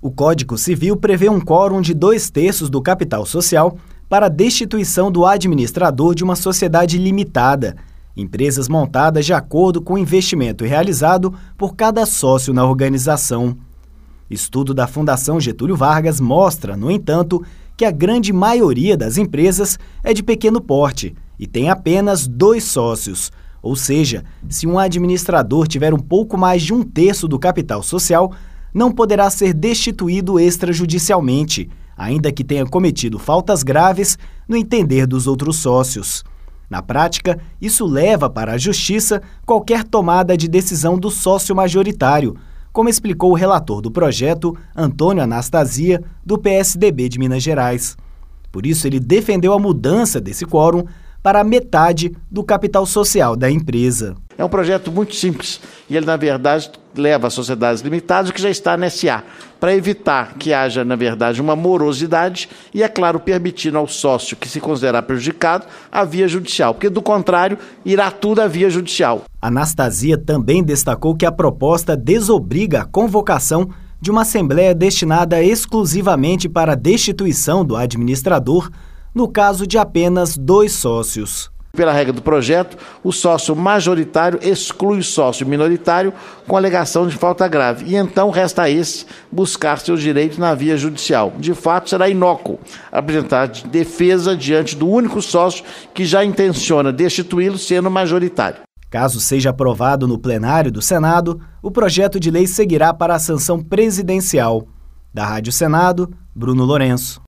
O Código Civil prevê um quórum de 2/3 do capital social para a destituição do administrador de uma sociedade limitada, empresas montadas de acordo com o investimento realizado por cada sócio na organização. Estudo da Fundação Getúlio Vargas mostra, no entanto, que a grande maioria das empresas é de pequeno porte e tem apenas 2 sócios, ou seja, se um administrador tiver um pouco mais de 1/3 do capital social, não poderá ser destituído extrajudicialmente, ainda que tenha cometido faltas graves no entender dos outros sócios. Na prática, isso leva para a Justiça qualquer tomada de decisão do sócio majoritário, como explicou o relator do projeto, Antônio Anastasia, do PSDB de Minas Gerais. Por isso, ele defendeu a mudança desse quórum para a metade do capital social da empresa. É um projeto muito simples e ele, na verdade, leva as sociedades limitadas, que já está na SA, para evitar que haja, na verdade, uma morosidade e, é claro, permitindo ao sócio que se considerar prejudicado a via judicial, porque, do contrário, irá tudo à via judicial. Anastasia também destacou que a proposta desobriga a convocação de uma assembleia destinada exclusivamente para a destituição do administrador, no caso de apenas 2 sócios. Pela regra do projeto, o sócio majoritário exclui o sócio minoritário com alegação de falta grave. E então resta a esse buscar seus direitos na via judicial. De fato, será inócuo apresentar defesa diante do único sócio que já intenciona destituí-lo sendo majoritário. Caso seja aprovado no plenário do Senado, o projeto de lei seguirá para a sanção presidencial. Da Rádio Senado, Bruno Lourenço.